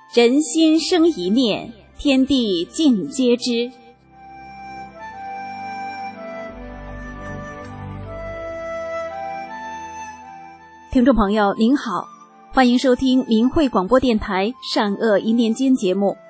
人心生一念，天地尽皆知。听众朋友您好，欢迎收听明慧广播电台善恶一念间节目。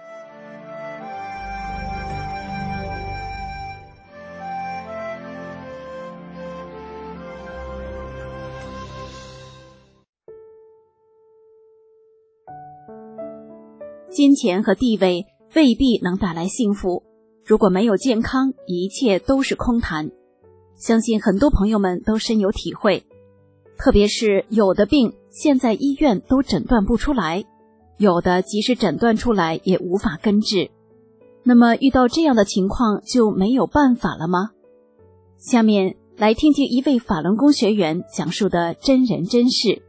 金钱和地位未必能带来幸福，如果没有健康，一切都是空谈。相信很多朋友们都深有体会，特别是有的病现在医院都诊断不出来，有的即使诊断出来也无法根治。那么遇到这样的情况就没有办法了吗？下面来听听一位法轮功学员讲述的真人真事。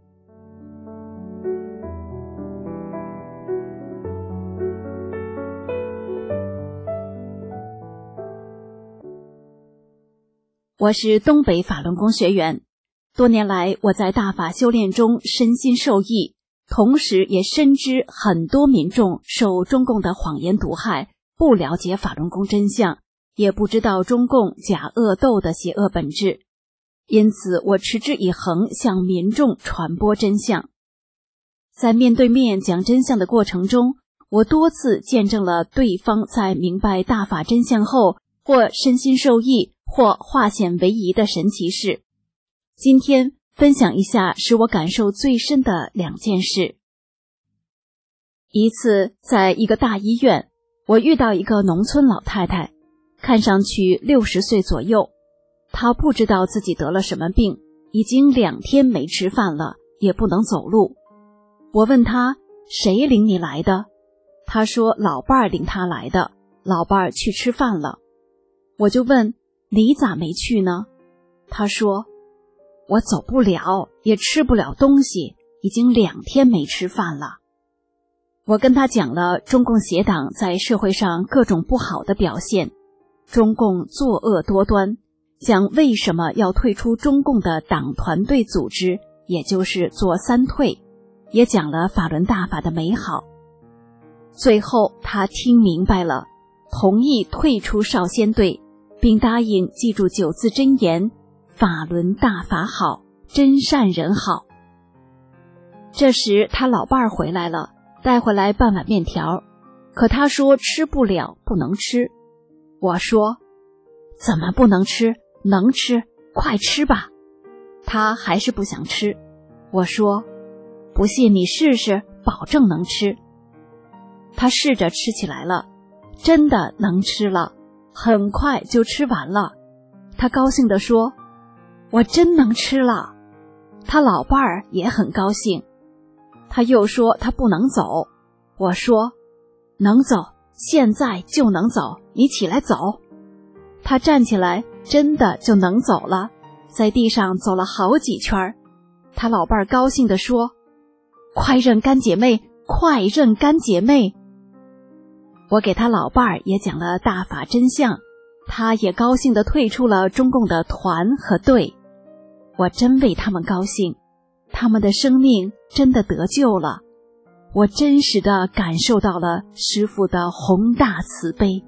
我是东北法轮功学员，多年来我在大法修炼中身心受益，同时也深知很多民众受中共的谎言毒害，不了解法轮功真相，也不知道中共假恶斗的邪恶本质，因此我持之以恒向民众传播真相。在面对面讲真相的过程中，我多次见证了对方在明白大法真相后，或身心受益，或化险为夷的神奇事。今天分享一下使我感受最深的两件事。一次在一个大医院，我遇到一个农村老太太，看上去60岁左右，她不知道自己得了什么病，已经2天没吃饭了，也不能走路。我问她，谁领你来的？她说老伴儿领她来的，老伴儿去吃饭了。我就问，你咋没去呢？她说，我走不了，也吃不了东西，已经2天没吃饭了。我跟她讲了中共邪党在社会上各种不好的表现，中共作恶多端，讲为什么要退出中共的党团队组织，也就是做3退，也讲了法轮大法的美好。最后她听明白了，同意退出少先队，并答应记住9字真言：法轮大法好，真善人好。这时他老伴儿回来了，带回来半碗面条，可他说吃不了，不能吃。我说，怎么不能吃？能吃，快吃吧。他还是不想吃。我说，不信你试试，保证能吃。他试着吃起来了，真的能吃了，很快就吃完了。他高兴地说，我真能吃了。他老伴儿也很高兴。他又说他不能走。我说，能走，现在就能走，你起来走。他站起来，真的就能走了，在地上走了好几圈。他老伴儿高兴地说，快认干姐妹，快认干姐妹。我给他老伴儿也讲了大法真相，他也高兴地退出了中共的团和队。我真为他们高兴，他们的生命真的得救了。我真实地感受到了师父的宏大慈悲。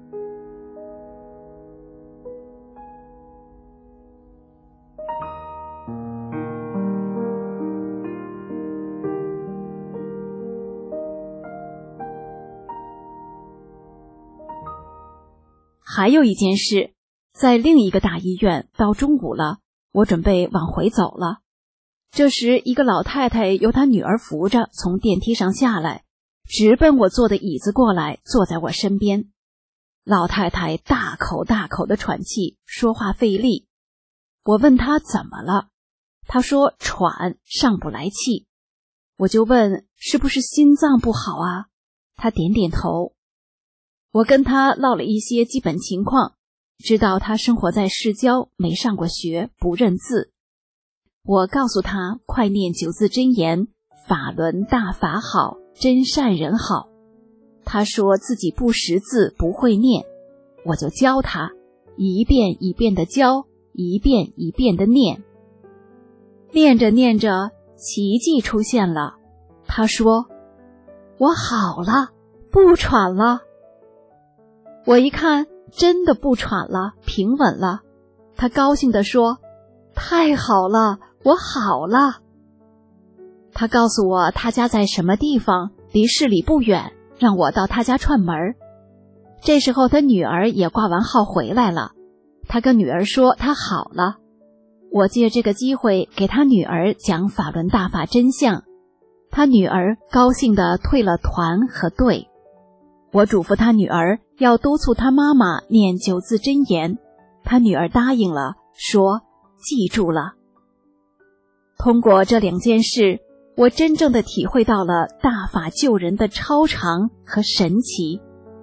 还有一件事，在另一个大医院，到中午了，我准备往回走了。这时一个老太太由她女儿扶着从电梯上下来，直奔我坐的椅子过来，坐在我身边。老太太大口大口地喘气，说话费力。我问她怎么了，她说喘，上不来气。我就问是不是心脏不好啊？她点点头。我跟她唠了一些基本情况，知道她生活在市郊，没上过学，不认字。我告诉她快念9字真言：法轮大法好，真善人好。她说自己不识字，不会念，我就教她，一遍一遍地教，一遍一遍地念。念着念着，奇迹出现了。她说， 我好了，不喘了。我一看，真的不喘了，平稳了。他高兴地说，太好了，我好了。他告诉我他家在什么地方，离市里不远，让我到他家串门。这时候他女儿也挂完号回来了，他跟女儿说他好了。我借这个机会给他女儿讲法轮大法真相，他女儿高兴地退了团和队。我嘱咐他女儿要督促他妈妈念9字真言，他女儿答应了，说记住了。通过这2件事，我真正地体会到了大法救人的超常和神奇。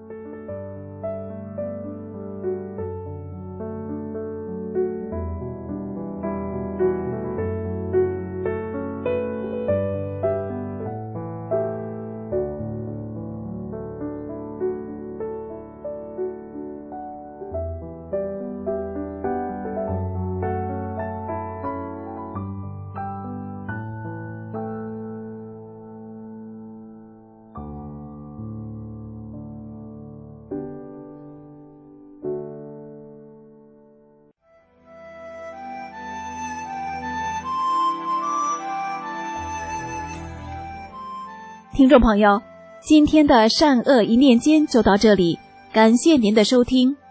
听众朋友，今天的善恶一念间就到这里，感谢您的收听。